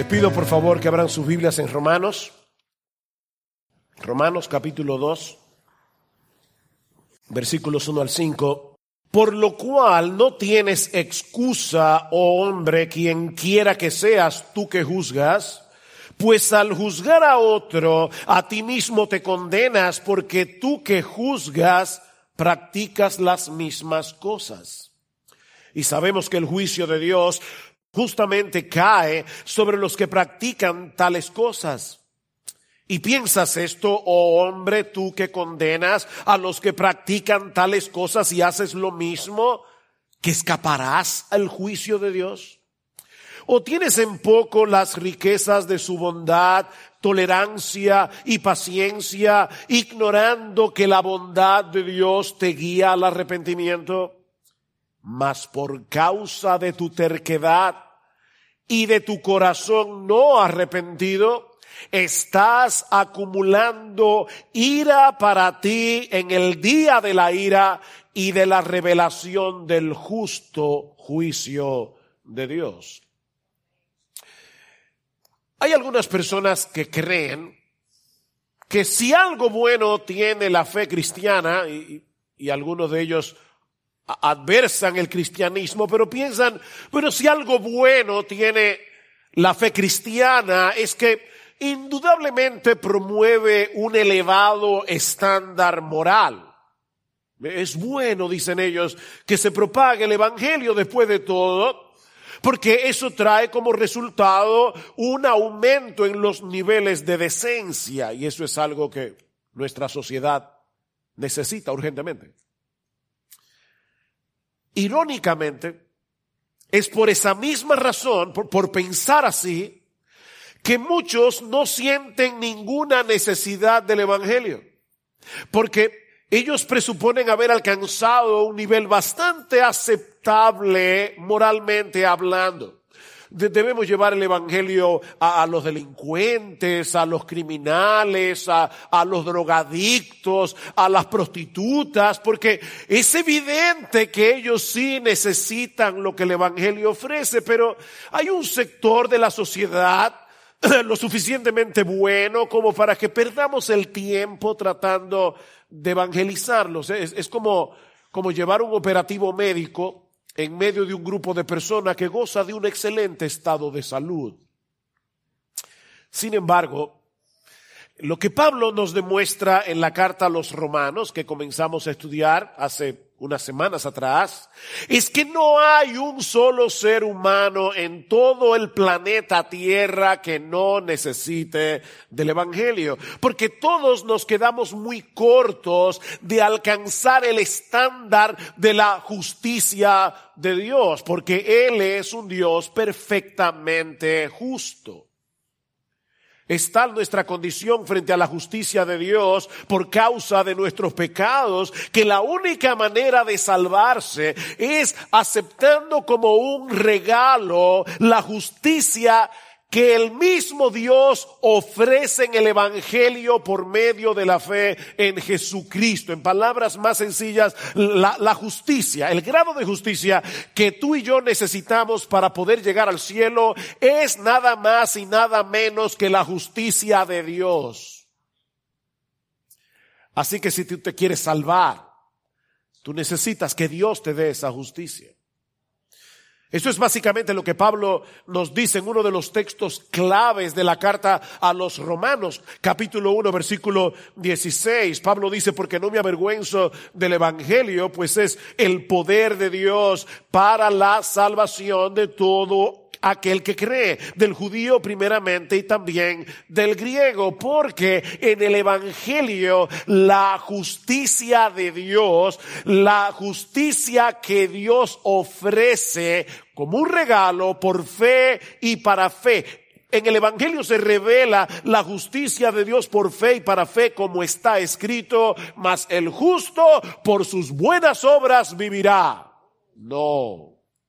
Les pido por favor que abran sus Biblias en Romanos capítulo 2, versículos 1 al 5. Por lo cual no tienes excusa, oh hombre, quien quiera que seas tú que juzgas, pues al juzgar a otro, a ti mismo te condenas, porque tú que juzgas practicas las mismas cosas. Y sabemos que el juicio de Dios justamente cae sobre los que practican tales cosas. ¿Y piensas esto, oh hombre, tú que condenas a los que practican tales cosas y haces lo mismo, que escaparás al juicio de Dios? ¿O tienes en poco las riquezas de su bondad, tolerancia y paciencia, ignorando que la bondad de Dios te guía al arrepentimiento? Mas por causa de tu terquedad y de tu corazón no arrepentido, estás acumulando ira para ti en el día de la ira y de la revelación del justo juicio de Dios. Hay algunas personas que creen que si algo bueno tiene la fe cristiana, y algunos de ellos adversan el cristianismo, pero piensan, bueno, si algo bueno tiene la fe cristiana es que indudablemente promueve un elevado estándar moral. Es bueno, dicen ellos, que se propague el evangelio después de todo, porque eso trae como resultado un aumento en los niveles de decencia, y eso es algo que nuestra sociedad necesita urgentemente. Irónicamente, es por esa misma razón, por pensar así, que muchos no sienten ninguna necesidad del evangelio, porque ellos presuponen haber alcanzado un nivel bastante aceptable moralmente hablando. Debemos llevar el evangelio a los delincuentes, a los criminales, a los drogadictos, a las prostitutas, porque es evidente que ellos sí necesitan lo que el evangelio ofrece, pero hay un sector de la sociedad lo suficientemente bueno como para que perdamos el tiempo tratando de evangelizarlos. Es como llevar un operativo médico en medio de un grupo de personas que goza de un excelente estado de salud. Sin embargo, lo que Pablo nos demuestra en la carta a los Romanos, que comenzamos a estudiar hace unas semanas atrás, es que no hay un solo ser humano en todo el planeta Tierra que no necesite del evangelio, porque todos nos quedamos muy cortos de alcanzar el estándar de la justicia de Dios, porque Él es un Dios perfectamente justo. Es tal nuestra condición frente a la justicia de Dios por causa de nuestros pecados que la única manera de salvarse es aceptando como un regalo la justicia que el mismo Dios ofrece en el evangelio por medio de la fe en Jesucristo. En palabras más sencillas, la justicia, el grado de justicia que tú y yo necesitamos para poder llegar al cielo es nada más y nada menos que la justicia de Dios. Así que si tú te quieres salvar, tú necesitas que Dios te dé esa justicia. Eso es básicamente lo que Pablo nos dice en uno de los textos claves de la carta a los Romanos, capítulo 1, versículo 16. Pablo dice, porque no me avergüenzo del evangelio, pues es el poder de Dios para la salvación de todo aquel que cree, del judío primeramente y también del griego, porque en el evangelio la justicia de Dios, la justicia que Dios ofrece como un regalo por fe y para fe. En el evangelio se revela la justicia de Dios por fe y para fe, como está escrito, mas el justo por sus buenas obras vivirá. No,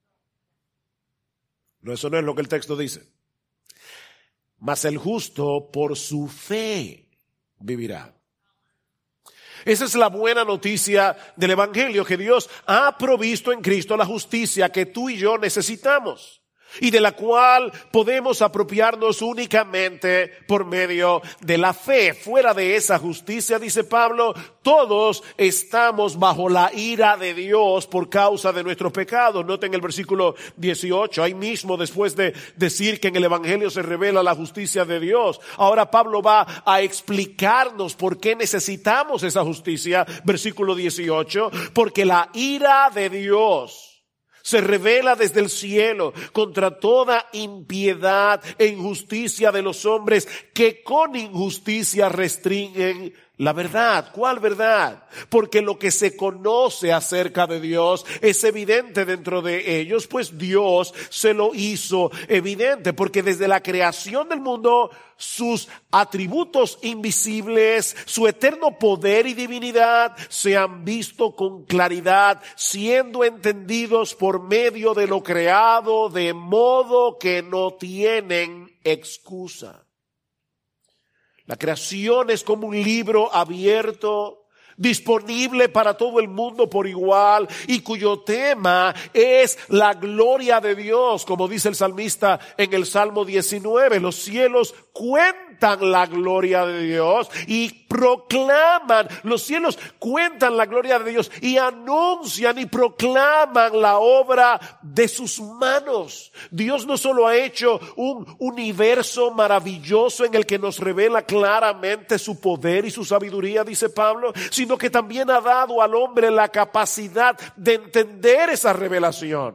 eso no es lo que el texto dice. Mas el justo por su fe vivirá. Esa es la buena noticia del evangelio, que Dios ha provisto en Cristo la justicia que tú y yo necesitamos. y de la cual podemos apropiarnos únicamente por medio de la fe. Fuera de esa justicia, dice Pablo, todos estamos bajo la ira de Dios por causa de nuestros pecados. Noten el versículo 18, ahí mismo, después de decir que en el Evangelio se revela la justicia de Dios. Ahora Pablo va a explicarnos por qué necesitamos esa justicia. Versículo 18, porque la ira de Dios se revela desde el cielo contra toda impiedad e injusticia de los hombres que con injusticia restringen la verdad. ¿Cuál verdad? Porque lo que se conoce acerca de Dios es evidente dentro de ellos, pues Dios se lo hizo evidente, porque desde la creación del mundo sus atributos invisibles, su eterno poder y divinidad se han visto con claridad, siendo entendidos por medio de lo creado, de modo que no tienen excusa. La creación es como un libro abierto, disponible para todo el mundo por igual, y cuyo tema es la gloria de Dios, como dice el salmista en el Salmo 19. Los cielos cuentan la gloria de Dios y proclaman, los cielos cuentan la gloria de Dios y anuncian y proclaman la obra de sus manos. Dios no solo ha hecho un universo maravilloso en el que nos revela claramente su poder y su sabiduría, dice Pablo, sino que también ha dado al hombre la capacidad de entender esa revelación.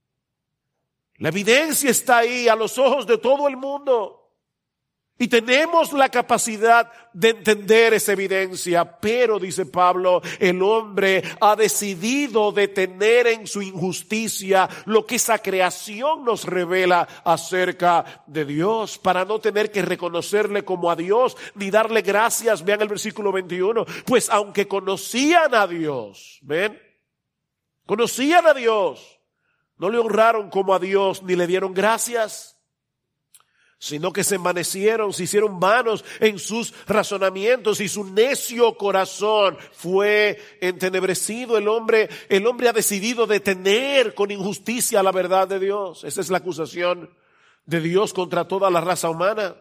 La evidencia está ahí a los ojos de todo el mundo. Y tenemos la capacidad de entender esa evidencia, pero, dice Pablo, el hombre ha decidido detener en su injusticia lo que esa creación nos revela acerca de Dios, para no tener que reconocerle como a Dios, ni darle gracias. Vean el versículo 21, pues aunque conocían a Dios, ¿ven? Conocían a Dios, no le honraron como a Dios, ni le dieron gracias, sino que se envanecieron, se hicieron vanos en sus razonamientos y su necio corazón fue entenebrecido. El hombre ha decidido detener con injusticia la verdad de Dios. Esa es la acusación de Dios contra toda la raza humana.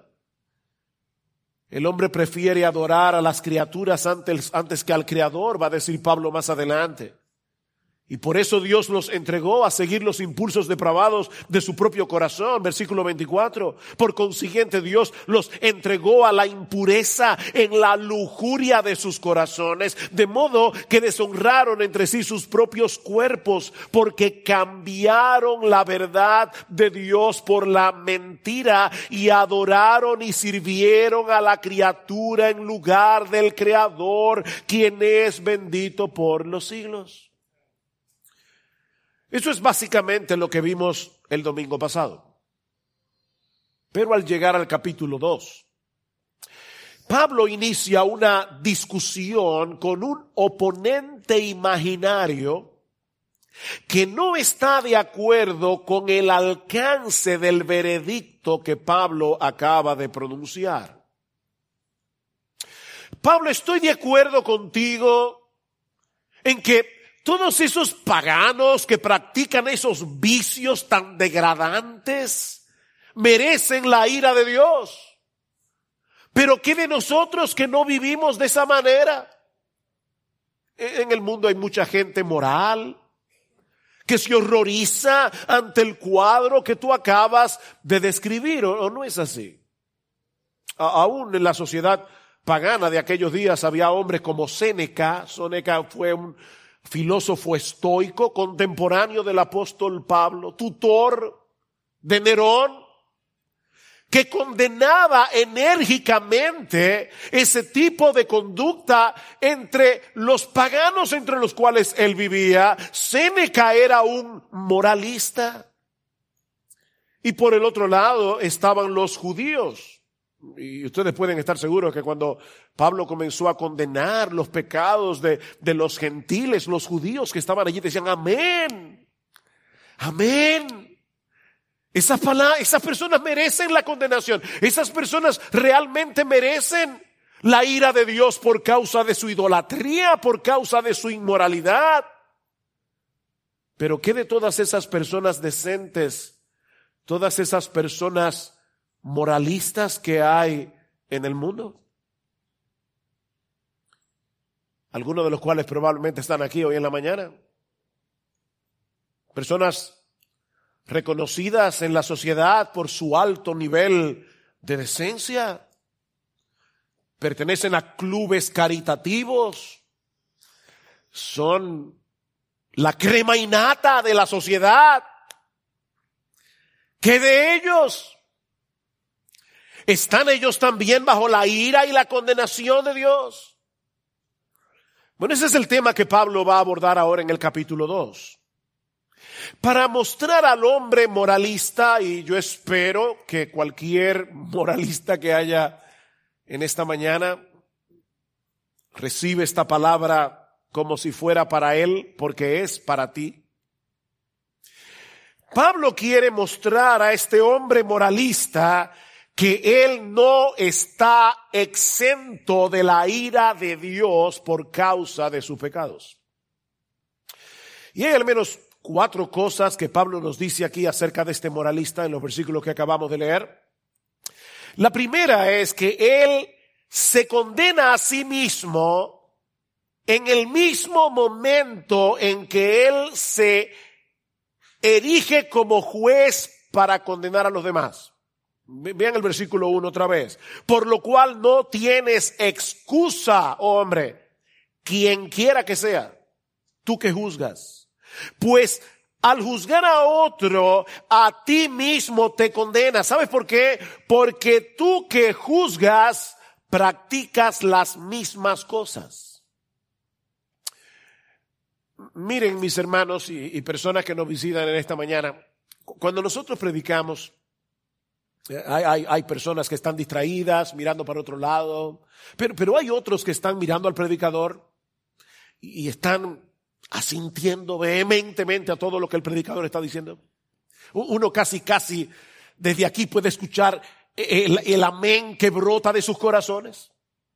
El hombre prefiere adorar a las criaturas antes que al Creador, va a decir Pablo más adelante. Y por eso Dios los entregó a seguir los impulsos depravados de su propio corazón. Versículo 24. Por consiguiente, Dios los entregó a la impureza en la lujuria de sus corazones, de modo que deshonraron entre sí sus propios cuerpos, porque cambiaron la verdad de Dios por la mentira y adoraron y sirvieron a la criatura en lugar del Creador, quien es bendito por los siglos. Eso es básicamente lo que vimos el domingo pasado. Pero al llegar al capítulo 2, Pablo inicia una discusión con un oponente imaginario que no está de acuerdo con el alcance del veredicto que Pablo acaba de pronunciar. Pablo, estoy de acuerdo contigo en que todos esos paganos que practican esos vicios tan degradantes merecen la ira de Dios. Pero ¿qué de nosotros que no vivimos de esa manera? En el mundo hay mucha gente moral que se horroriza ante el cuadro que tú acabas de describir, ¿o no es así? Aún en la sociedad pagana de aquellos días había hombres como Séneca. Séneca fue un filósofo estoico contemporáneo del apóstol Pablo, tutor de Nerón, que condenaba enérgicamente ese tipo de conducta entre los paganos entre los cuales él vivía. Séneca era un moralista. Y por el otro lado estaban los judíos. Y ustedes pueden estar seguros que cuando Pablo comenzó a condenar los pecados de los gentiles, los judíos que estaban allí decían amén, amén. Esas personas merecen la condenación. Esas personas realmente merecen la ira de Dios por causa de su idolatría, por causa de su inmoralidad. Pero ¿qué de todas esas personas decentes todas esas personas moralistas que hay en el mundo? Algunos de los cuales probablemente están aquí hoy en la mañana. Personas reconocidas en la sociedad por su alto nivel de decencia. Pertenecen a clubes caritativos. Son la crema innata de la sociedad. ¿Qué de ellos? ¿Están ellos también bajo la ira y la condenación de Dios? Bueno, ese es el tema que Pablo va a abordar ahora en el capítulo 2. Para mostrar al hombre moralista, y yo espero que cualquier moralista que haya en esta mañana recibe esta palabra como si fuera para él, porque es para ti. Pablo quiere mostrar a este hombre moralista que él no está exento de la ira de Dios por causa de sus pecados. Y hay al menos 4 cosas que Pablo nos dice aquí acerca de este moralista en los versículos que acabamos de leer. La primera es que él se condena a sí mismo en el mismo momento en que él se erige como juez para condenar a los demás. Vean el versículo 1 otra vez. Por lo cual no tienes excusa, oh hombre, quien quiera que sea, tú que juzgas. Pues al juzgar a otro, a ti mismo te condenas. ¿Sabes por qué? Porque tú que juzgas, practicas las mismas cosas. Miren, mis hermanos y personas que nos visitan en esta mañana, cuando nosotros predicamos, hay personas que están distraídas, mirando para otro lado, pero hay otros que están mirando al predicador y están asintiendo vehementemente a todo lo que el predicador está diciendo. Uno casi desde aquí puede escuchar el amén que brota de sus corazones.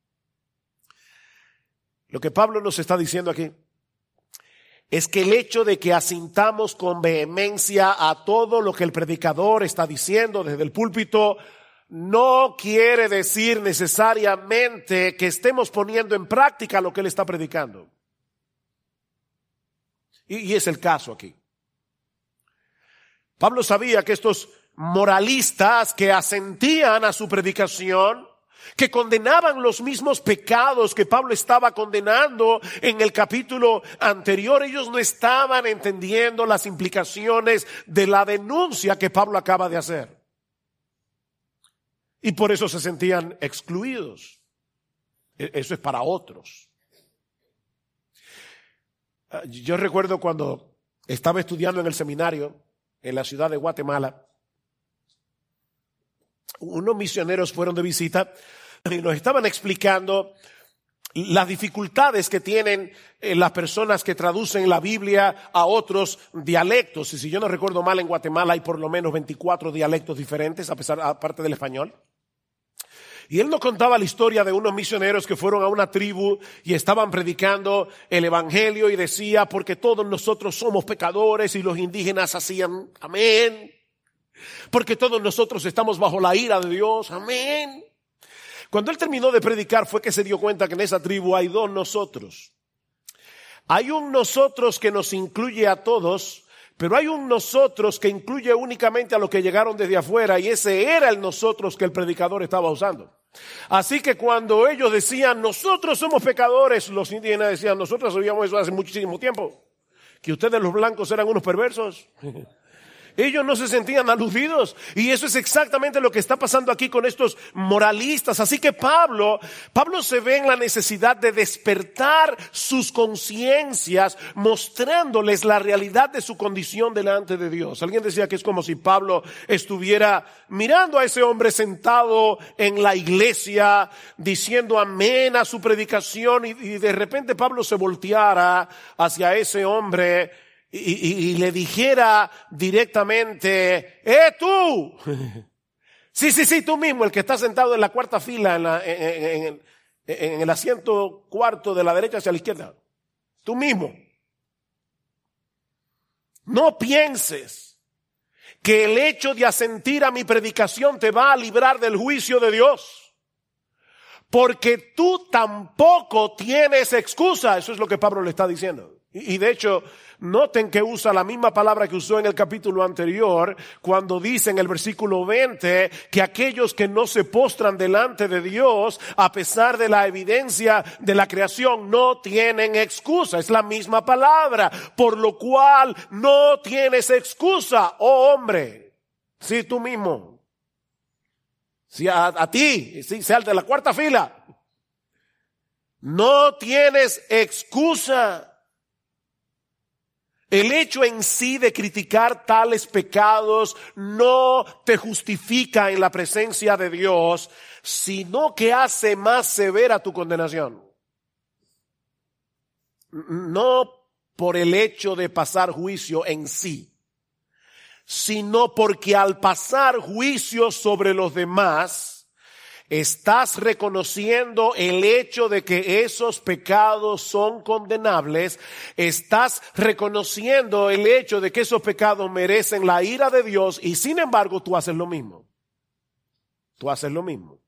Lo que Pablo nos está diciendo aquí es que el hecho de que asintamos con vehemencia a todo lo que el predicador está diciendo desde el púlpito no quiere decir necesariamente que estemos poniendo en práctica lo que él está predicando. Y es el caso aquí. Pablo sabía que estos moralistas que asentían a su predicación, que condenaban los mismos pecados que Pablo estaba condenando en el capítulo anterior, ellos no estaban entendiendo las implicaciones de la denuncia que Pablo acaba de hacer. Y por eso se sentían excluidos. Eso es para otros. Yo recuerdo cuando estaba estudiando en el seminario en la ciudad de Guatemala, unos misioneros fueron de visita y nos estaban explicando las dificultades que tienen las personas que traducen la Biblia a otros dialectos. Y si yo no recuerdo mal, en Guatemala hay por lo menos 24 dialectos diferentes, aparte del español. Y él nos contaba la historia de unos misioneros que fueron a una tribu y estaban predicando el evangelio y decía, porque todos nosotros somos pecadores, y los indígenas hacían amén. Porque todos nosotros estamos bajo la ira de Dios, amén. Cuando él terminó de predicar fue que se dio cuenta que en esa tribu hay 2 nosotros. Hay un nosotros que nos incluye a todos, pero hay un nosotros que incluye únicamente a los que llegaron desde afuera, y ese era el nosotros que el predicador estaba usando. Así que cuando ellos decían, nosotros somos pecadores, los indígenas decían, nosotros sabíamos eso hace muchísimo tiempo, que ustedes los blancos eran unos perversos. Ellos no se sentían aludidos, y eso es exactamente lo que está pasando aquí con estos moralistas. Así que Pablo se ve en la necesidad de despertar sus conciencias, mostrándoles la realidad de su condición delante de Dios. Alguien decía que es como si Pablo estuviera mirando a ese hombre sentado en la iglesia, diciendo amén a su predicación, y de repente Pablo se volteara hacia ese hombre y le dijera directamente, tú, sí, tú mismo, el que está sentado en la 4ª fila, en el asiento 4º de la derecha hacia la izquierda, tú mismo, no pienses que el hecho de asentir a mi predicación te va a librar del juicio de Dios. Porque tú tampoco tienes excusa. Eso es lo que Pablo le está diciendo. Y de hecho, noten que usa la misma palabra que usó en el capítulo anterior, cuando dice en el versículo 20 que aquellos que no se postran delante de Dios, a pesar de la evidencia de la creación, no tienen excusa. Es la misma palabra, por lo cual no tienes excusa, oh hombre. Sí, tú mismo. Sí, a ti, sí, sea el de la cuarta fila. No tienes excusa. El hecho en sí de criticar tales pecados no te justifica en la presencia de Dios, sino que hace más severa tu condenación. No por el hecho de pasar juicio en sí, sino porque al pasar juicio sobre los demás, estás reconociendo el hecho de que esos pecados son condenables. Estás reconociendo el hecho de que esos pecados merecen la ira de Dios y sin embargo tú haces lo mismo. Tú haces lo mismo.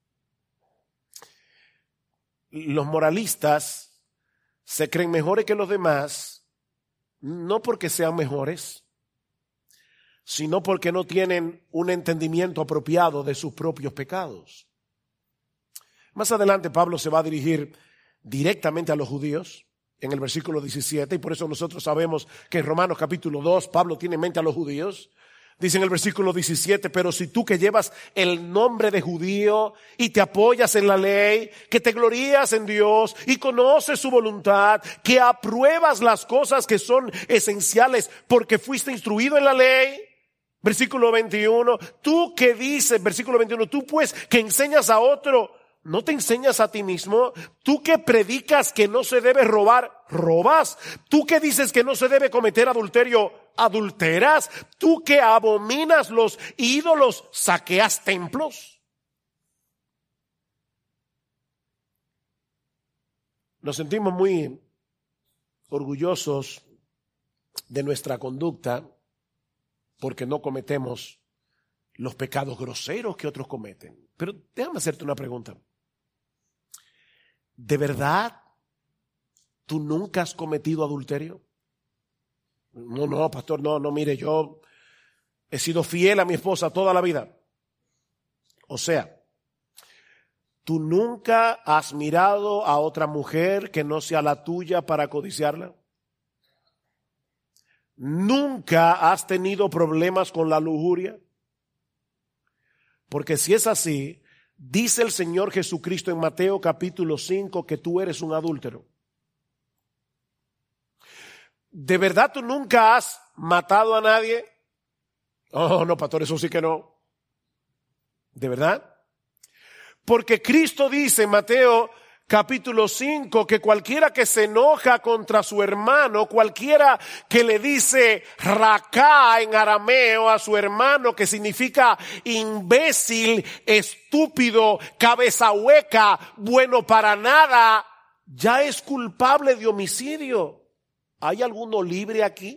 Los moralistas se creen mejores que los demás, no porque sean mejores, sino porque no tienen un entendimiento apropiado de sus propios pecados. Más adelante Pablo se va a dirigir directamente a los judíos en el versículo 17, y por eso nosotros sabemos que en Romanos capítulo 2 Pablo tiene en mente a los judíos. Dice en el versículo 17, pero si tú que llevas el nombre de judío y te apoyas en la ley, que te glorías en Dios y conoces su voluntad, que apruebas las cosas que son esenciales porque fuiste instruido en la ley. Versículo 21, tú que dices, versículo 21, tú pues que enseñas a otro, ¿no te enseñas a ti mismo? Tú que predicas que no se debe robar, ¿robas? Tú que dices que no se debe cometer adulterio, ¿adulteras? Tú que abominas los ídolos, ¿saqueas templos? Nos sentimos muy orgullosos de nuestra conducta porque no cometemos los pecados groseros que otros cometen. Pero déjame hacerte una pregunta. ¿De verdad tú nunca has cometido adulterio? No, pastor, no, mire, yo he sido fiel a mi esposa toda la vida. O sea, ¿tú nunca has mirado a otra mujer que no sea la tuya para codiciarla? ¿Nunca has tenido problemas con la lujuria? Porque si es así, dice el Señor Jesucristo en Mateo capítulo 5 que tú eres un adúltero. ¿De verdad tú nunca has matado a nadie? Oh, no, pastor, eso sí que no. ¿De verdad? Porque Cristo dice en Mateo capítulo 5 que cualquiera que se enoja contra su hermano, cualquiera que le dice raca en arameo a su hermano, que significa imbécil, estúpido, cabeza hueca, bueno para nada, ya es culpable de homicidio. ¿Hay alguno libre aquí?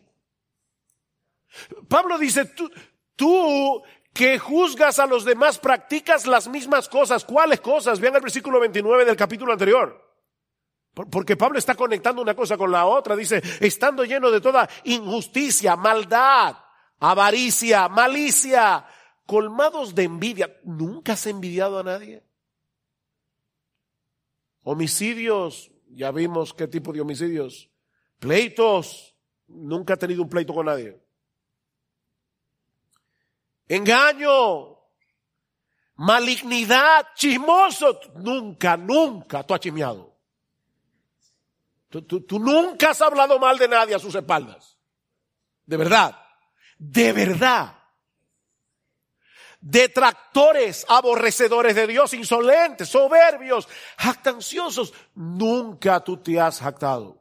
Pablo dice, tú que juzgas a los demás, practicas las mismas cosas. ¿Cuáles cosas? Vean el versículo 29 del capítulo anterior. Porque Pablo está conectando una cosa con la otra. Dice, estando lleno de toda injusticia, maldad, avaricia, malicia, colmados de envidia. ¿Nunca has envidiado a nadie? Homicidios, ya vimos qué tipo de homicidios. Pleitos, nunca ha tenido un pleito con nadie. Engaño, malignidad, chismoso, nunca tú has chismeado. Tú nunca has hablado mal de nadie a sus espaldas. De verdad. Detractores, aborrecedores de Dios, insolentes, soberbios, jactanciosos, nunca tú te has jactado.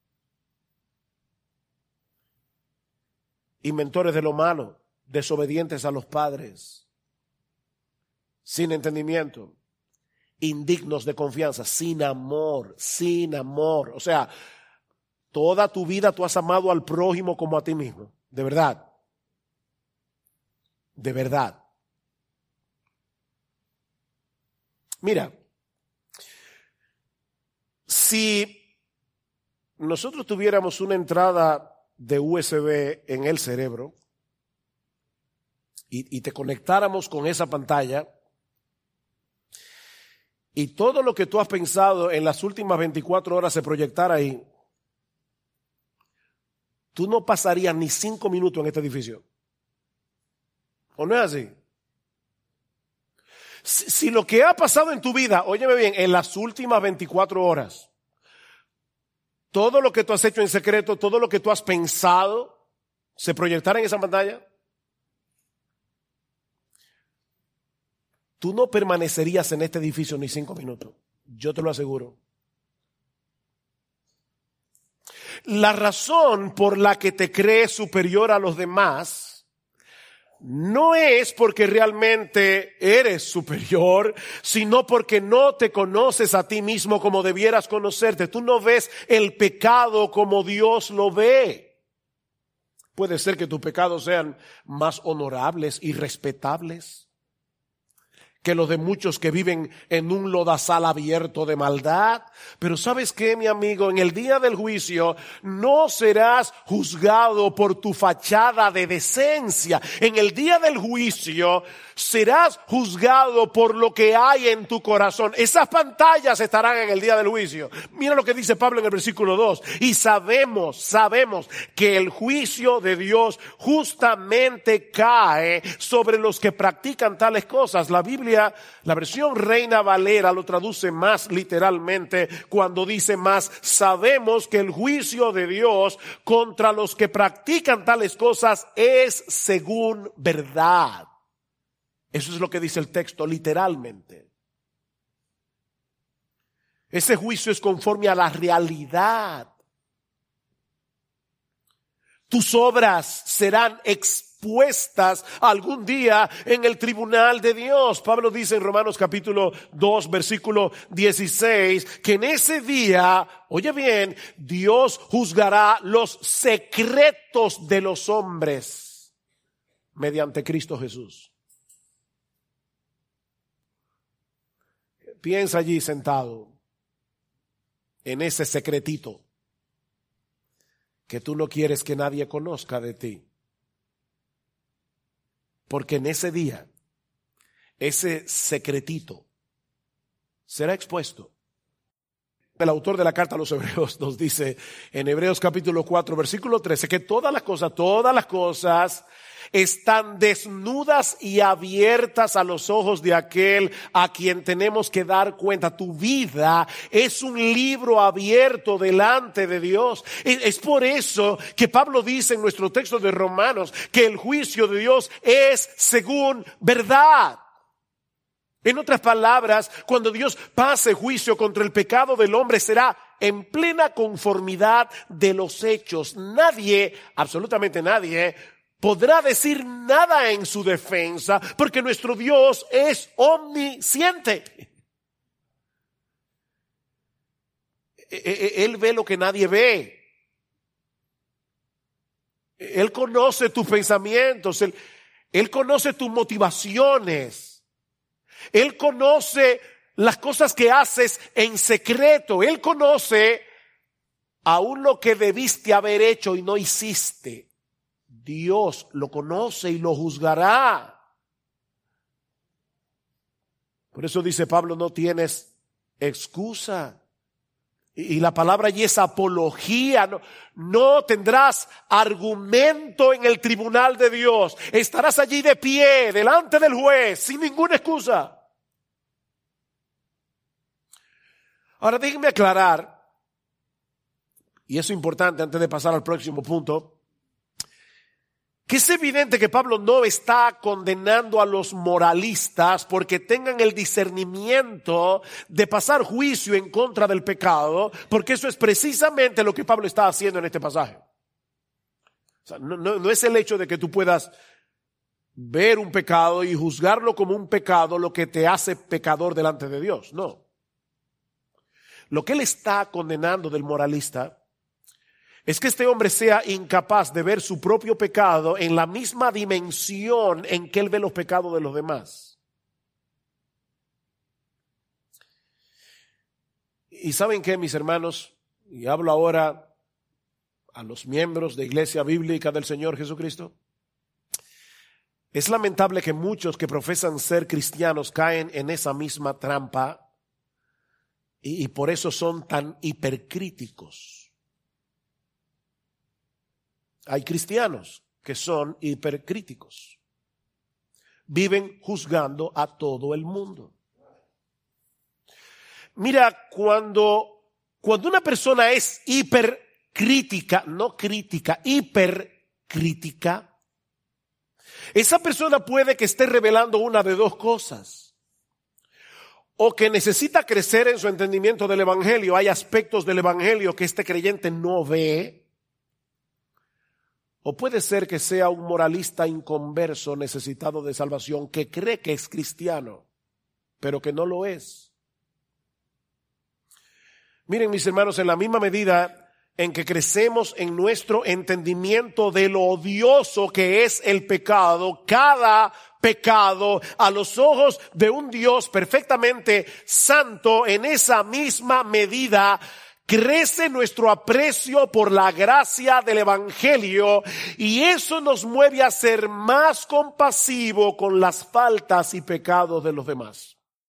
Inventores de lo malo, desobedientes a los padres, sin entendimiento, indignos de confianza, sin amor. O sea, toda tu vida tú has amado al prójimo como a ti mismo, de verdad. de verdad. Mira, si nosotros tuviéramos una entrada de USB en el cerebro y te conectáramos con esa pantalla y todo lo que tú has pensado en las últimas 24 horas se proyectara ahí, tú no pasarías ni 5 minutos en este edificio. ¿O no es así? Si lo que ha pasado en tu vida, óyeme bien, en las últimas 24 horas, todo lo que tú has hecho en secreto, todo lo que tú has pensado, se proyectara en esa pantalla, tú no permanecerías en este edificio ni 5 minutos. Yo te lo aseguro. La razón por la que te crees superior a los demás no es porque realmente eres superior, sino porque no te conoces a ti mismo como debieras conocerte. Tú no ves el pecado como Dios lo ve. Puede ser que tus pecados sean más honorables y respetables que los de muchos que viven en un lodazal abierto de maldad. Pero ¿sabes qué, mi amigo? En el día del juicio no serás juzgado por tu fachada de decencia. En el día del juicio serás juzgado por lo que hay en tu corazón. Esas pantallas estarán en el día del juicio. Mira lo que dice Pablo en el versículo 2. Y sabemos que el juicio de Dios justamente cae sobre los que practican tales cosas. La Biblia, la versión Reina Valera lo traduce más literalmente cuando dice más, sabemos que el juicio de Dios contra los que practican tales cosas es según verdad. Eso es lo que dice el texto literalmente. Ese juicio es conforme a la realidad. Tus obras serán expuestas algún día en el tribunal de Dios. Pablo dice en Romanos capítulo 2, versículo 16, que en ese día, oye bien, Dios juzgará los secretos de los hombres mediante Cristo Jesús. Piensa allí sentado en ese secretito que tú no quieres que nadie conozca de ti. Porque en ese día, ese secretito será expuesto. El autor de la carta a los Hebreos nos dice en Hebreos capítulo 4, versículo 13, que todas las cosas están desnudas y abiertas a los ojos de aquel a quien tenemos que dar cuenta. Tu vida es un libro abierto delante de Dios. Es por eso que Pablo dice en nuestro texto de Romanos que el juicio de Dios es según verdad. En otras palabras, cuando Dios pase juicio contra el pecado del hombre, será en plena conformidad de los hechos. Nadie, absolutamente nadie, podrá decir nada en su defensa, porque nuestro Dios es omnisciente. Él ve lo que nadie ve. Él conoce tus pensamientos, Él conoce tus motivaciones. Él conoce las cosas que haces en secreto. Él conoce aún lo que debiste haber hecho y no hiciste. Dios lo conoce y lo juzgará. Por eso dice Pablo, no tienes excusa. Y la palabra allí es apología. No tendrás argumento en el tribunal de Dios. Estarás allí de pie, delante del juez, sin ninguna excusa. Ahora déjenme aclarar, y eso es importante antes de pasar al próximo punto, que es evidente que Pablo no está condenando a los moralistas porque tengan el discernimiento de pasar juicio en contra del pecado, porque eso es precisamente lo que Pablo está haciendo en este pasaje. O sea, no es el hecho de que tú puedas ver un pecado y juzgarlo como un pecado lo que te hace pecador delante de Dios, no. Lo que él está condenando del moralista es que este hombre sea incapaz de ver su propio pecado en la misma dimensión en que él ve los pecados de los demás. Y ¿saben qué, mis hermanos? Y hablo ahora a los miembros de Iglesia Bíblica del Señor Jesucristo. Es lamentable que muchos que profesan ser cristianos caen en esa misma trampa y por eso son tan hipercríticos. Hay cristianos que son hipercríticos. Viven juzgando a todo el mundo. Mira, cuando una persona es hipercrítica, no crítica, hipercrítica, esa persona puede que esté revelando una de dos cosas. O que necesita crecer en su entendimiento del Evangelio. Hay aspectos del Evangelio que este creyente no ve. O puede ser que sea un moralista inconverso necesitado de salvación que cree que es cristiano, pero que no lo es. Miren, mis hermanos, en la misma medida en que crecemos en nuestro entendimiento de lo odioso que es el pecado, cada pecado a los ojos de un Dios perfectamente santo, en esa misma medida crece nuestro aprecio por la gracia del Evangelio y eso nos mueve a ser más compasivo con las faltas y pecados de los demás.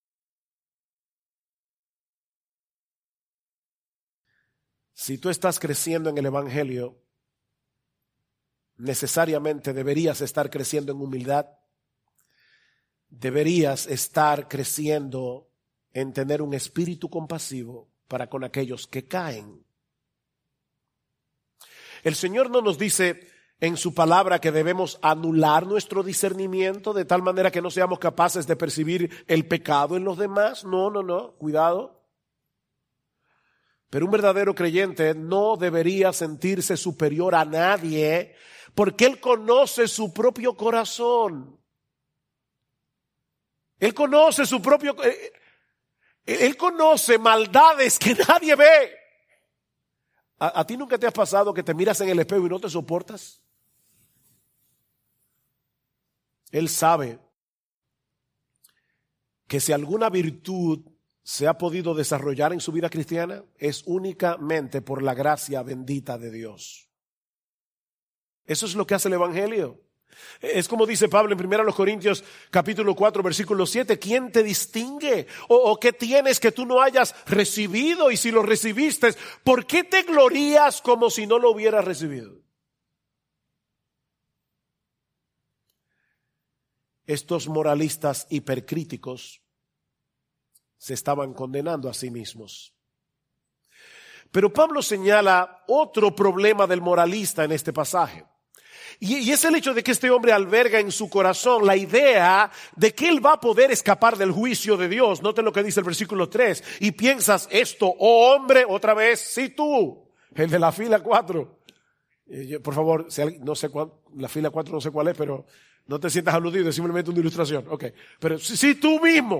Si tú estás creciendo en el Evangelio, necesariamente deberías estar creciendo en humildad, deberías estar creciendo en tener un espíritu compasivo para con aquellos que caen. El Señor no nos dice en su palabra que debemos anular nuestro discernimiento de tal manera que no seamos capaces de percibir el pecado en los demás. No, cuidado. Pero un verdadero creyente no debería sentirse superior a nadie porque él conoce su propio corazón. Él conoce él conoce maldades que nadie ve. ¿A ti nunca te has pasado que te miras en el espejo y no te soportas? Él sabe que si alguna virtud se ha podido desarrollar en su vida cristiana es únicamente por la gracia bendita de Dios. Eso es lo que hace el Evangelio. Es como dice Pablo en 1 Corintios capítulo 4 versículo 7, ¿quién te distingue? ¿O qué tienes que tú no hayas recibido? Y si lo recibiste, ¿por qué te glorías como si no lo hubieras recibido? Estos moralistas hipercríticos se estaban condenando a sí mismos. Pero Pablo señala otro problema del moralista en este pasaje. Y es el hecho de que este hombre alberga en su corazón la idea de que él va a poder escapar del juicio de Dios. Noten lo que dice el versículo 3. Y piensas esto, oh hombre, otra vez, sí tú, el de la fila 4. Por favor, no sé cuál, la fila 4 no sé cuál es, pero no te sientas aludido, es simplemente una ilustración. Okay. Pero sí tú mismo.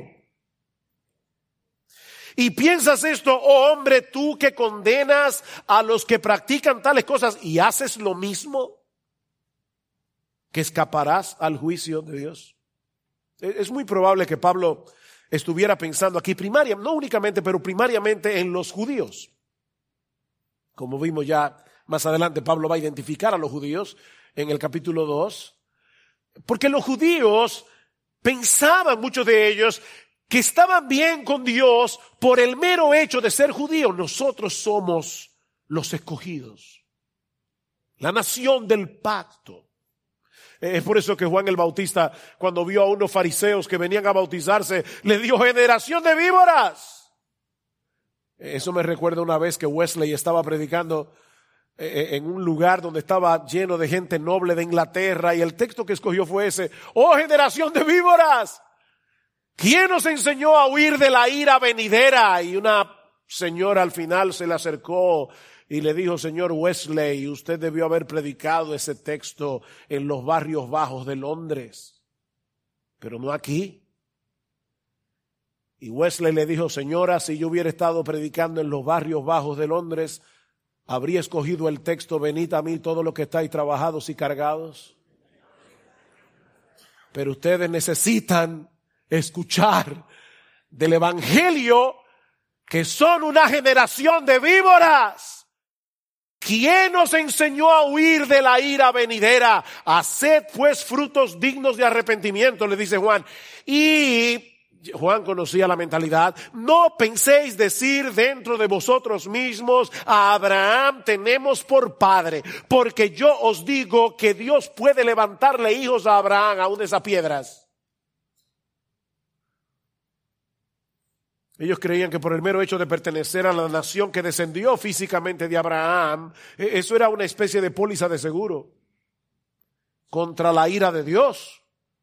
Y piensas esto, oh hombre, tú que condenas a los que practican tales cosas y haces lo mismo, que escaparás al juicio de Dios. Es muy probable que Pablo estuviera pensando aquí no únicamente, pero primariamente en los judíos. Como vimos ya más adelante, Pablo va a identificar a los judíos en el capítulo 2, porque los judíos pensaban, muchos de ellos, que estaban bien con Dios por el mero hecho de ser judíos. Nosotros somos los escogidos, la nación del pacto. Es por eso que Juan el Bautista, cuando vio a unos fariseos que venían a bautizarse, le dijo, generación de víboras. Eso me recuerda una vez que Wesley estaba predicando en un lugar donde estaba lleno de gente noble de Inglaterra y el texto que escogió fue ese, oh generación de víboras. ¿Quién nos enseñó a huir de la ira venidera? Y una señora al final se le acercó y le dijo, señor Wesley, usted debió haber predicado ese texto en los barrios bajos de Londres, pero no aquí. Y Wesley le dijo, señora, si yo hubiera estado predicando en los barrios bajos de Londres, habría escogido el texto: venid a mí todos los que estáis trabajados y cargados. Pero ustedes necesitan escuchar del evangelio que son una generación de víboras. ¿Quién nos enseñó a huir de la ira venidera? Haced pues frutos dignos de arrepentimiento, le dice Juan. Y Juan conocía la mentalidad. No penséis decir dentro de vosotros mismos: a Abraham tenemos por padre, porque yo os digo que Dios puede levantarle hijos a Abraham aún de esas piedras. Ellos creían que por el mero hecho de pertenecer a la nación que descendió físicamente de Abraham, eso era una especie de póliza de seguro contra la ira de Dios.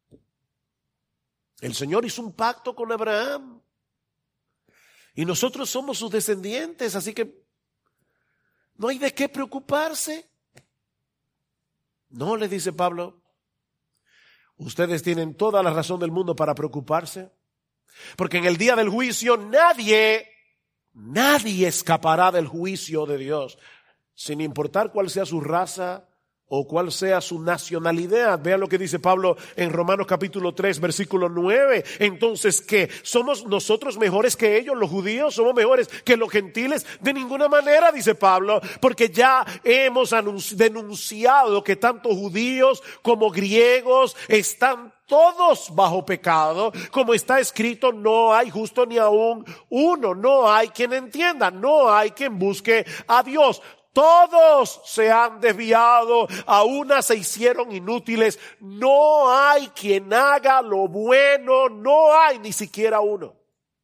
El Señor hizo un pacto con Abraham y nosotros somos sus descendientes, así que no hay de qué preocuparse. No, le dice Pablo, ustedes tienen toda la razón del mundo para preocuparse, porque en el día del juicio nadie escapará del juicio de Dios, sin importar cuál sea su raza o cuál sea su nacionalidad. Vean lo que dice Pablo en Romanos capítulo 3, versículo 9. Entonces, ¿qué? ¿Somos nosotros mejores que ellos, los judíos? ¿Somos mejores que los gentiles? De ninguna manera, dice Pablo, porque ya hemos denunciado que tanto judíos como griegos están todos bajo pecado. Como está escrito: no hay justo ni aún uno, no hay quien entienda, no hay quien busque a Dios. Todos se han desviado, a una se hicieron inútiles. No hay quien haga lo bueno, no hay ni siquiera uno.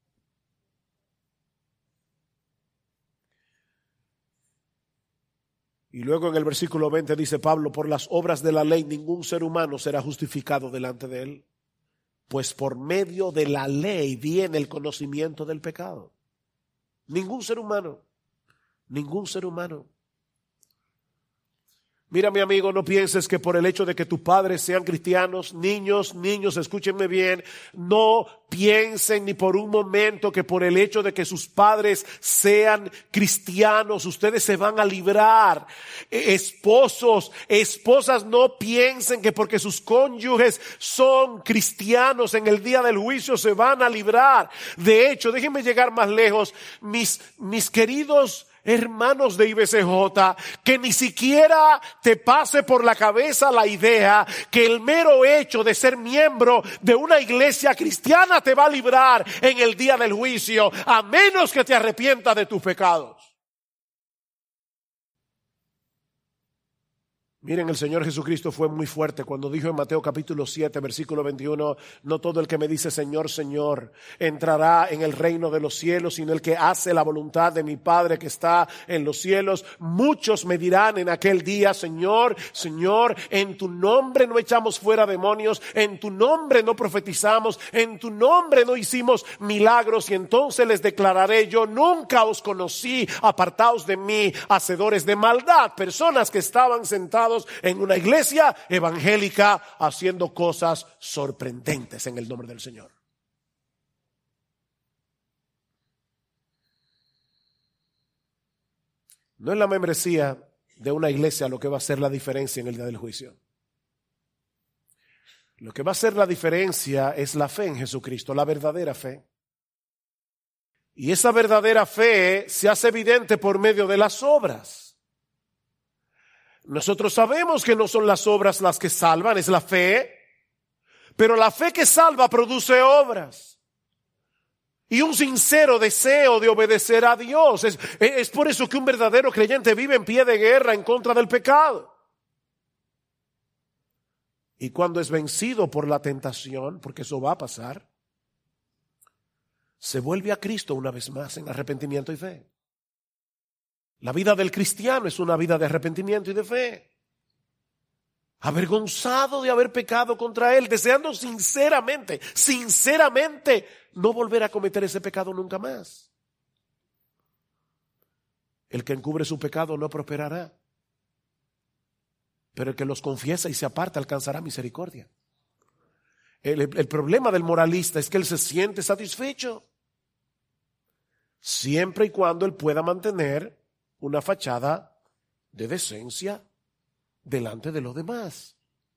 Y luego en el versículo 20 dice Pablo: por las obras de la ley ningún ser humano será justificado delante de él, pues por medio de la ley viene el conocimiento del pecado. Ningún ser humano. Mira, mi amigo, no pienses que por el hecho de que tus padres sean cristianos, niños, escúchenme bien, no piensen ni por un momento que por el hecho de que sus padres sean cristianos, ustedes se van a librar. Esposos, esposas, no piensen que porque sus cónyuges son cristianos en el día del juicio se van a librar. De hecho, déjenme llegar más lejos, mis queridos hermanos de IBCJ, que ni siquiera te pase por la cabeza la idea que el mero hecho de ser miembro de una iglesia cristiana te va a librar en el día del juicio, a menos que te arrepientas de tus pecados. Miren, el Señor Jesucristo fue muy fuerte cuando dijo en Mateo capítulo 7, versículo 21, no todo el que me dice Señor, Señor, entrará en el reino de los cielos, sino el que hace la voluntad de mi Padre que está en los cielos. Muchos me dirán en aquel día: Señor, Señor, en tu nombre no echamos fuera demonios, en tu nombre no profetizamos, en tu nombre no hicimos milagros. Y entonces les declararé: yo nunca os conocí, apartaos de mí, hacedores de maldad. Personas que estaban sentados en una iglesia evangélica haciendo cosas sorprendentes en el nombre del Señor. No es la membresía de una iglesia lo que va a hacer la diferencia en el día del juicio. Lo que va a hacer la diferencia es la fe en Jesucristo, la verdadera fe. Y esa verdadera fe se hace evidente por medio de las obras. Nosotros sabemos que no son las obras las que salvan, es la fe, pero la fe que salva produce obras y un sincero deseo de obedecer a Dios. Es por eso que un verdadero creyente vive en pie de guerra en contra del pecado. Y cuando es vencido por la tentación, porque eso va a pasar, se vuelve a Cristo una vez más en arrepentimiento y fe. La vida del cristiano es una vida de arrepentimiento y de fe. Avergonzado de haber pecado contra Él, deseando sinceramente no volver a cometer ese pecado nunca más. El que encubre su pecado no prosperará, pero el que los confiesa y se aparta alcanzará misericordia. El problema del moralista es que él se siente satisfecho siempre y cuando él pueda mantener una fachada de decencia delante de los demás.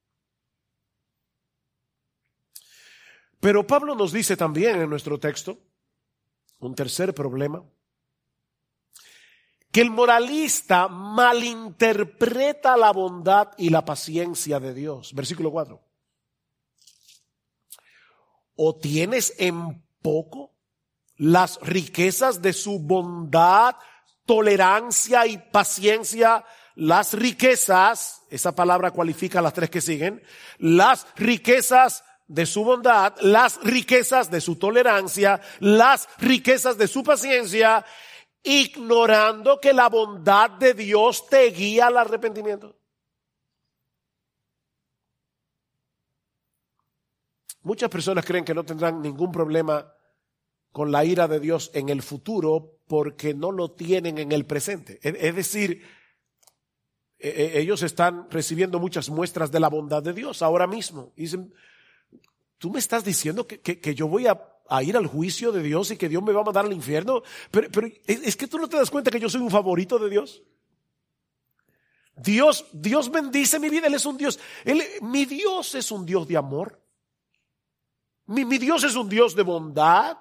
Pero Pablo nos dice también en nuestro texto un tercer problema, que el moralista malinterpreta la bondad y la paciencia de Dios. Versículo 4. ¿O tienes en poco las riquezas de su bondad, tolerancia y paciencia? Las riquezas, esa palabra cualifica las tres que siguen, las riquezas de su bondad, las riquezas de su tolerancia, las riquezas de su paciencia, ignorando que la bondad de Dios te guía al arrepentimiento. Muchas personas creen que no tendrán ningún problema con la ira de Dios en el futuro porque no lo tienen en el presente. Es decir, ellos están recibiendo muchas muestras de la bondad de Dios ahora mismo. Dicen, ¿tú me estás diciendo que yo voy a ir al juicio de Dios y que Dios me va a mandar al infierno? Pero es que tú no te das cuenta que yo soy un favorito de Dios. Dios bendice mi vida, Él es un Dios. Mi Dios es un Dios de amor. Mi Dios es un Dios de bondad.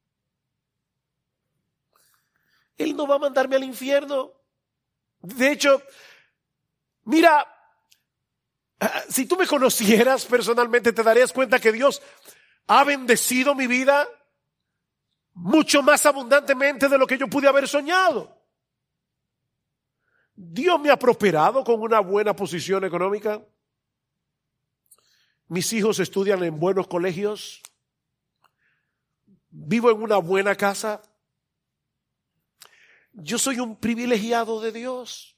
Él no va a mandarme al infierno. De hecho, mira, si tú me conocieras personalmente, te darías cuenta que Dios ha bendecido mi vida mucho más abundantemente de lo que yo pude haber soñado. Dios me ha prosperado con una buena posición económica. Mis hijos estudian en buenos colegios. Vivo en una buena casa. Yo soy un privilegiado de Dios.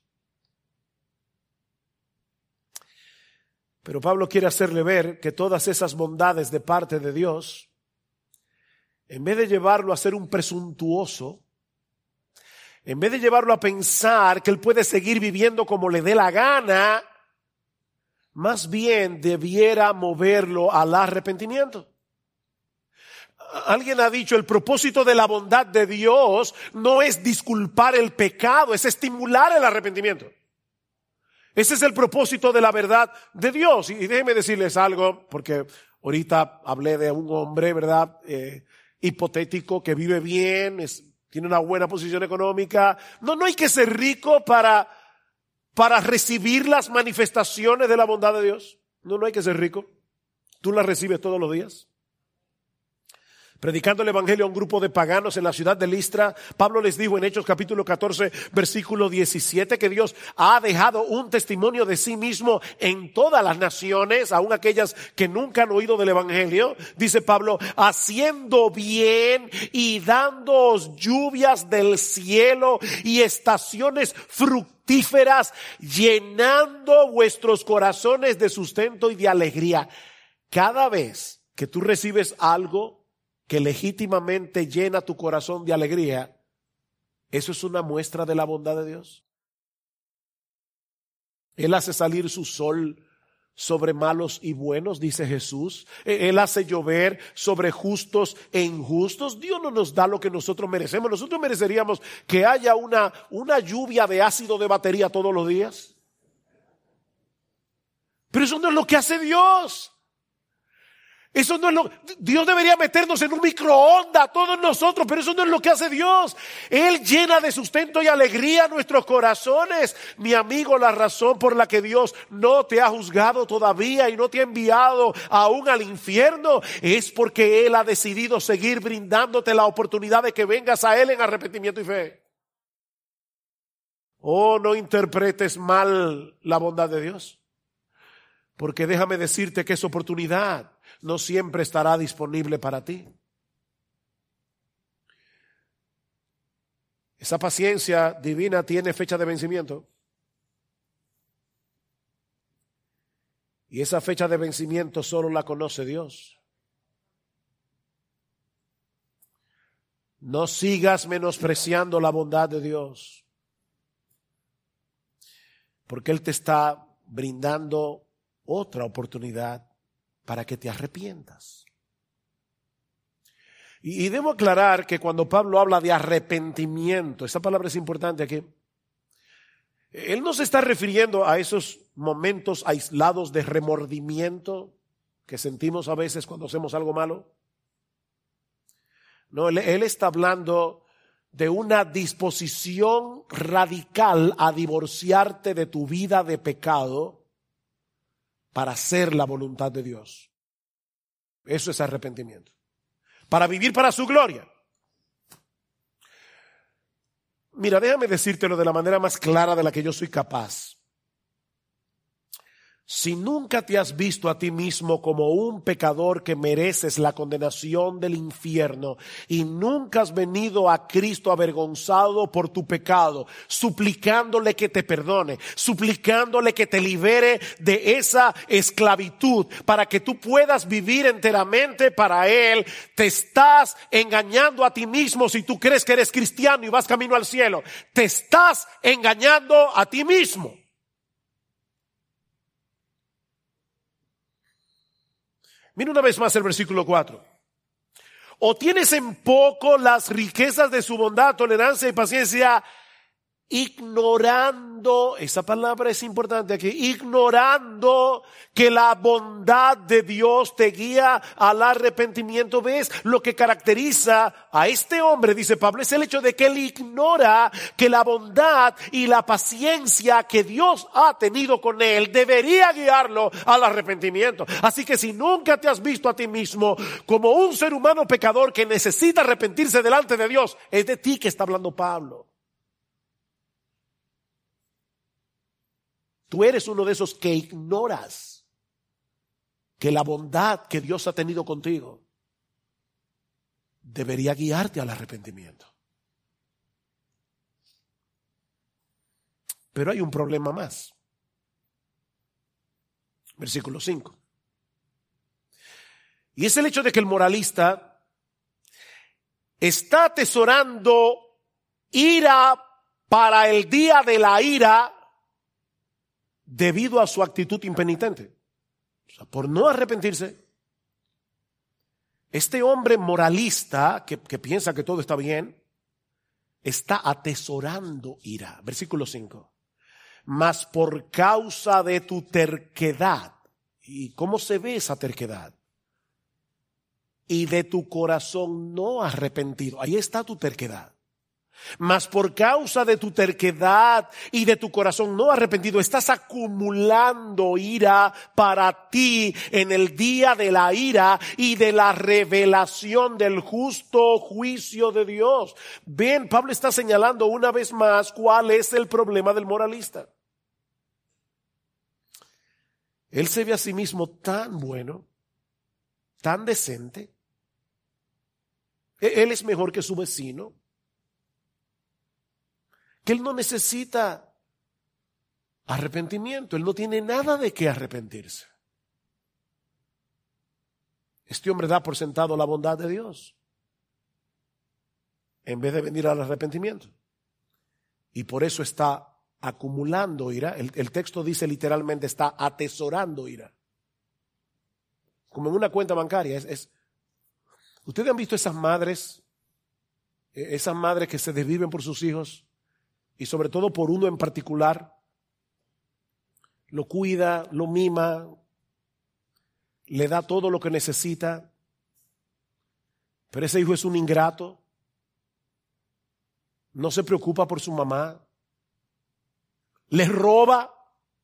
Pero Pablo quiere hacerle ver que todas esas bondades de parte de Dios, en vez de llevarlo a ser un presuntuoso, en vez de llevarlo a pensar que él puede seguir viviendo como le dé la gana, más bien debiera moverlo al arrepentimiento. Alguien ha dicho, el propósito de la bondad de Dios no es disculpar el pecado, es estimular el arrepentimiento. Ese es el propósito de la verdad de Dios. Y déjenme decirles algo, porque ahorita hablé de un hombre, ¿verdad? Hipotético, que vive bien, tiene una buena posición económica. No hay que ser rico para recibir las manifestaciones de la bondad de Dios. No hay que ser rico. Tú las recibes todos los días. Predicando el evangelio a un grupo de paganos en la ciudad de Listra, Pablo les dijo en Hechos capítulo 14, versículo 17, que Dios ha dejado un testimonio de sí mismo en todas las naciones, aun aquellas que nunca han oído del evangelio. Dice Pablo, haciendo bien y dándoos lluvias del cielo y estaciones fructíferas, llenando vuestros corazones de sustento y de alegría. Cada vez que tú recibes algo que legítimamente llena tu corazón de alegría, eso es una muestra de la bondad de Dios. Él hace salir su sol sobre malos y buenos, dice Jesús. Él hace llover sobre justos e injustos. Dios no nos da lo que nosotros merecemos. Nosotros mereceríamos que haya una lluvia de ácido de batería todos los días. Pero eso no es lo que hace Dios. Eso no es Dios debería meternos en un microondas, todos nosotros, pero eso no es lo que hace Dios. Él llena de sustento y alegría nuestros corazones. Mi amigo, la razón por la que Dios no te ha juzgado todavía y no te ha enviado aún al infierno es porque Él ha decidido seguir brindándote la oportunidad de que vengas a Él en arrepentimiento y fe. Oh, no interpretes mal la bondad de Dios, porque déjame decirte que esa oportunidad no siempre estará disponible para ti. Esa paciencia divina tiene fecha de vencimiento. Y esa fecha de vencimiento solo la conoce Dios. No sigas menospreciando la bondad de Dios, porque Él te está brindando otra oportunidad para que te arrepientas. Y debo aclarar que cuando Pablo habla de arrepentimiento, esa palabra es importante aquí. Él no se está refiriendo a esos momentos aislados de remordimiento que sentimos a veces cuando hacemos algo malo. No, él está hablando de una disposición radical a divorciarte de tu vida de pecado para hacer la voluntad de Dios. Eso es arrepentimiento. Para vivir para su gloria. Mira, déjame decírtelo de la manera más clara de la que yo soy capaz. Si nunca te has visto a ti mismo como un pecador que mereces la condenación del infierno y nunca has venido a Cristo avergonzado por tu pecado, suplicándole que te perdone, suplicándole que te libere de esa esclavitud para que tú puedas vivir enteramente para Él, te estás engañando a ti mismo si tú crees que eres cristiano y vas camino al cielo. Te estás engañando a ti mismo. Mira una vez más el versículo 4. O tienes en poco las riquezas de su bondad, tolerancia y paciencia, ignorando, esa palabra es importante aquí, ignorando que la bondad de Dios te guía al arrepentimiento. ¿Ves? Lo que caracteriza a este hombre, dice Pablo, es el hecho de que él ignora que la bondad y la paciencia que Dios ha tenido con él debería guiarlo al arrepentimiento. Así que si nunca te has visto a ti mismo como un ser humano pecador que necesita arrepentirse delante de Dios, es de ti que está hablando Pablo. Tú eres uno de esos que ignoras que la bondad que Dios ha tenido contigo debería guiarte al arrepentimiento. Pero hay un problema más. Versículo 5. Y es el hecho de que el moralista está atesorando ira para el día de la ira debido a su actitud impenitente. O sea, por no arrepentirse, este hombre moralista que piensa que todo está bien, está atesorando ira. Versículo 5. Mas por causa de tu terquedad. ¿Y cómo se ve esa terquedad? Y de tu corazón no arrepentido. Ahí está tu terquedad. Mas por causa de tu terquedad y de tu corazón no arrepentido, estás acumulando ira para ti en el día de la ira y de la revelación del justo juicio de Dios. Ven, Pablo está señalando una vez más cuál es el problema del moralista. Él se ve a sí mismo tan bueno, tan decente. Él es mejor que su vecino. Que él no necesita arrepentimiento, él no tiene nada de qué arrepentirse. Este hombre da por sentado la bondad de Dios en vez de venir al arrepentimiento. Y por eso está acumulando ira. El texto dice literalmente está atesorando ira. Como en una cuenta bancaria. ¿Ustedes han visto esas madres que se desviven por sus hijos? Y sobre todo por uno en particular, lo cuida, lo mima, le da todo lo que necesita, pero ese hijo es un ingrato, no se preocupa por su mamá, le roba.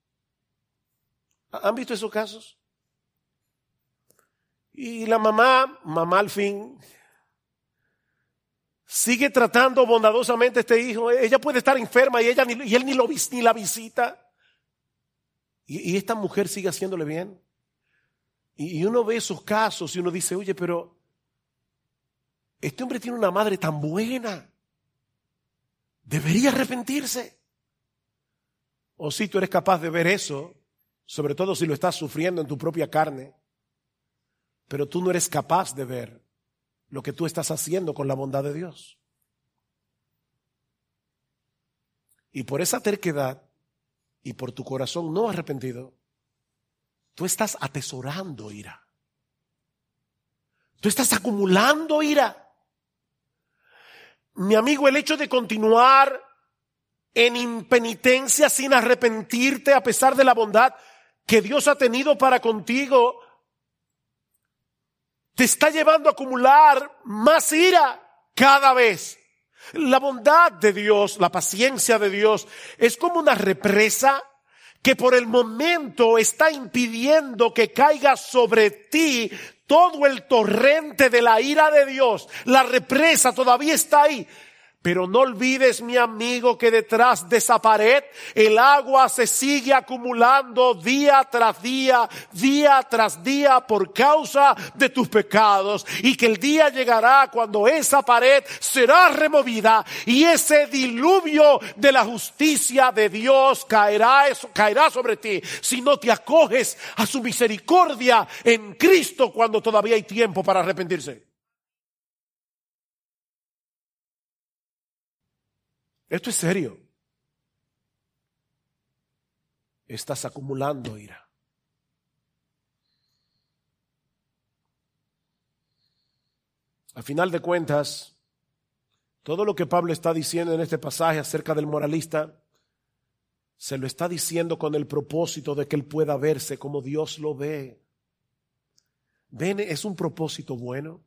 ¿Han visto esos casos? Y la mamá al fin sigue tratando bondadosamente a este hijo. Ella puede estar enferma y él ni la visita. Y esta mujer sigue haciéndole bien. Y uno ve esos casos y uno dice, oye, pero este hombre tiene una madre tan buena. Debería arrepentirse. O si tú eres capaz de ver eso, sobre todo si lo estás sufriendo en tu propia carne, pero tú no eres capaz de ver lo que tú estás haciendo con la bondad de Dios. Y por esa terquedad y por tu corazón no arrepentido, tú estás atesorando ira. Tú estás acumulando ira. Mi amigo, el hecho de continuar en impenitencia sin arrepentirte a pesar de la bondad que Dios ha tenido para contigo, te está llevando a acumular más ira cada vez. La bondad de Dios, la paciencia de Dios, es como una represa que por el momento está impidiendo que caiga sobre ti todo el torrente de la ira de Dios. La represa todavía está ahí. Pero no olvides, mi amigo, que detrás de esa pared el agua se sigue acumulando día tras día, día tras día por causa de tus pecados, y que el día llegará cuando esa pared será removida y ese diluvio de la justicia de Dios caerá sobre ti si no te acoges a su misericordia en Cristo cuando todavía hay tiempo para arrepentirse. Esto es serio. Estás acumulando ira. Al final de cuentas, todo lo que Pablo está diciendo en este pasaje acerca del moralista, se lo está diciendo con el propósito de que él pueda verse como Dios lo ve. ¿Ven? Es un propósito bueno.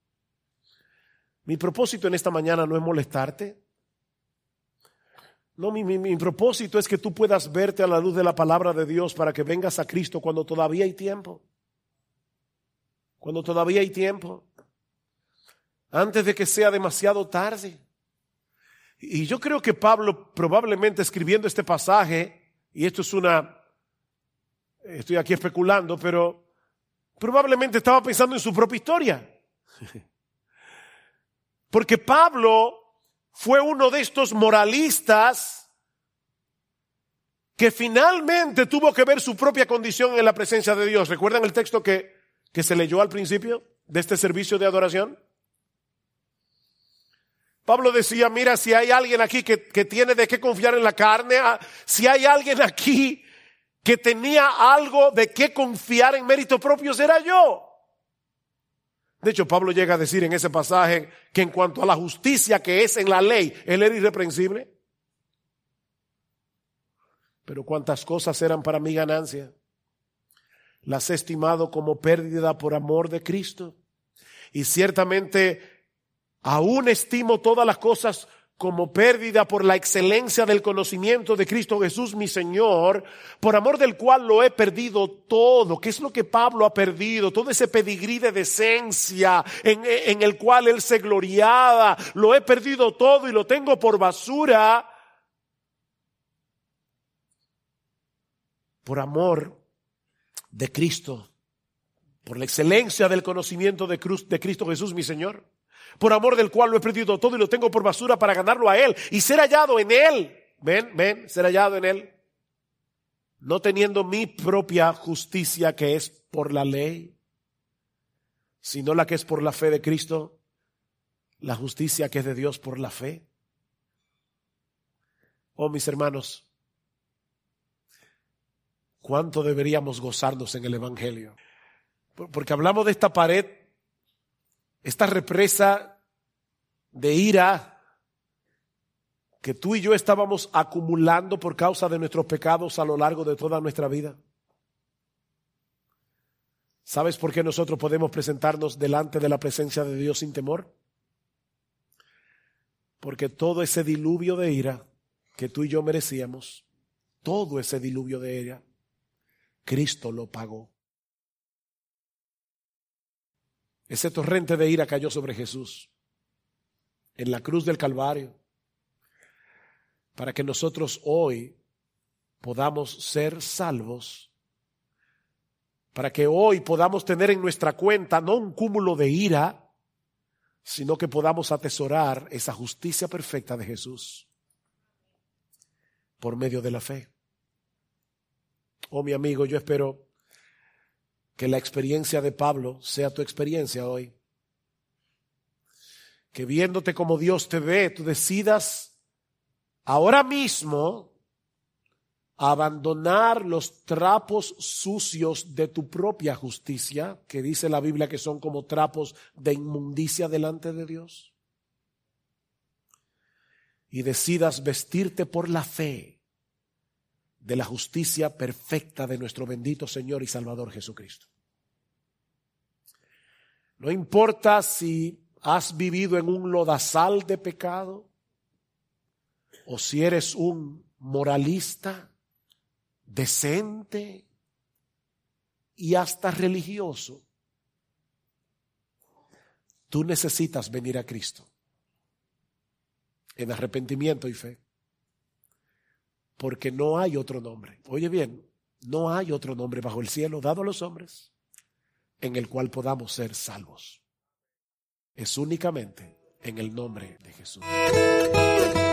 Mi propósito en esta mañana no es molestarte. No, mi propósito es que tú puedas verte a la luz de la palabra de Dios para que vengas a Cristo cuando todavía hay tiempo. Cuando todavía hay tiempo. Antes de que sea demasiado tarde. Y yo creo que Pablo, probablemente escribiendo este pasaje, y esto es estoy aquí especulando, pero probablemente estaba pensando en su propia historia. Porque Pablo fue uno de estos moralistas que finalmente tuvo que ver su propia condición en la presencia de Dios. ¿Recuerdan el texto que se leyó al principio de este servicio de adoración? Pablo decía, mira, si hay alguien aquí que tiene de qué confiar en la carne, si hay alguien aquí que tenía algo de qué confiar en mérito propio, será yo. De hecho, Pablo llega a decir en ese pasaje que en cuanto a la justicia que es en la ley, él era irreprensible. Pero cuántas cosas eran para mi ganancia, las he estimado como pérdida por amor de Cristo. Y ciertamente aún estimo todas las cosas como pérdida por la excelencia del conocimiento de Cristo Jesús mi Señor, por amor del cual lo he perdido todo. ¿Qué es lo que Pablo ha perdido? Todo ese pedigrí de decencia en el cual él se gloriaba, lo he perdido todo y lo tengo por basura, por amor de Cristo, por la excelencia del conocimiento de Cristo Jesús mi Señor. Por amor del cual lo he perdido todo y lo tengo por basura para ganarlo a Él y ser hallado en Él. Ven, ser hallado en Él. No teniendo mi propia justicia que es por la ley, sino la que es por la fe de Cristo, la justicia que es de Dios por la fe. Oh, mis hermanos, ¿cuánto deberíamos gozarnos en el Evangelio? Porque hablamos de esta pared, esta represa de ira que tú y yo estábamos acumulando por causa de nuestros pecados a lo largo de toda nuestra vida. ¿Sabes por qué nosotros podemos presentarnos delante de la presencia de Dios sin temor? Porque todo ese diluvio de ira que tú y yo merecíamos, todo ese diluvio de ira, Cristo lo pagó. Ese torrente de ira cayó sobre Jesús en la cruz del Calvario para que nosotros hoy podamos ser salvos, para que hoy podamos tener en nuestra cuenta no un cúmulo de ira, sino que podamos atesorar esa justicia perfecta de Jesús por medio de la fe. Oh, mi amigo, yo espero que la experiencia de Pablo sea tu experiencia hoy. Que viéndote como Dios te ve, tú decidas ahora mismo abandonar los trapos sucios de tu propia justicia, que dice la Biblia que son como trapos de inmundicia delante de Dios. y decidas vestirte por la fe de la justicia perfecta de nuestro bendito Señor y Salvador Jesucristo. No importa si has vivido en un lodazal de pecado o si eres un moralista decente y hasta religioso, tú necesitas venir a Cristo en arrepentimiento y fe, porque no hay otro nombre. Oye bien, no hay otro nombre bajo el cielo dado a los hombres en el cual podamos ser salvos. Es únicamente en el nombre de Jesús.